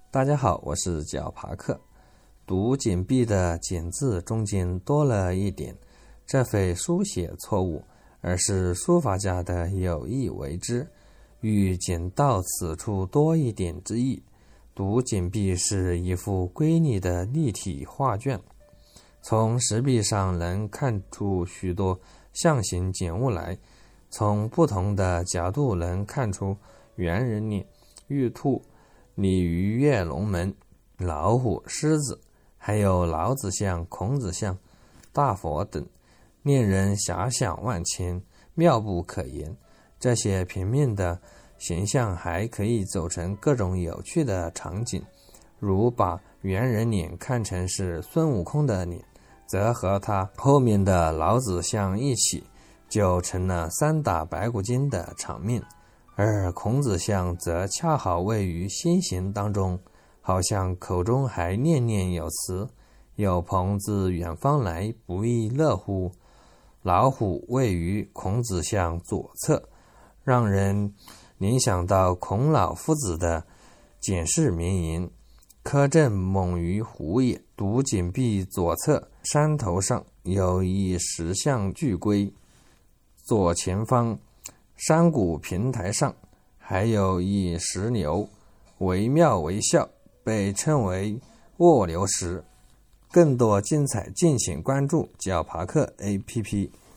大家好，我是脚爬客。读简壁的简字中间多了一点，这非书写错误，而是书法家的有意为之，欲简到此处多一点之意。读简壁是一幅瑰丽的立体画卷，从石壁上能看出许多象形简物来，从不同的角度能看出猿人脸、玉兔、鲤鱼跃龙门、老虎、狮子，还有老子像、孔子像、大佛等，令人遐想万千，妙不可言。这些平面的形象还可以走成各种有趣的场景，如把猿人脸看成是孙悟空的脸，则和他后面的老子像一起，就成了三打白骨精的场面。而孔子像则恰好位于心形当中，好像口中还念念有词，有朋自远方来，不亦乐乎。老虎位于孔子像左侧，让人联想到孔老夫子的简氏名言：苛政猛于虎也。读简壁左侧山头上有一石像巨龟，左前方山谷平台上还有一石牛，惟妙惟肖，被称为卧牛石。更多精彩敬请关注脚爬客 APP。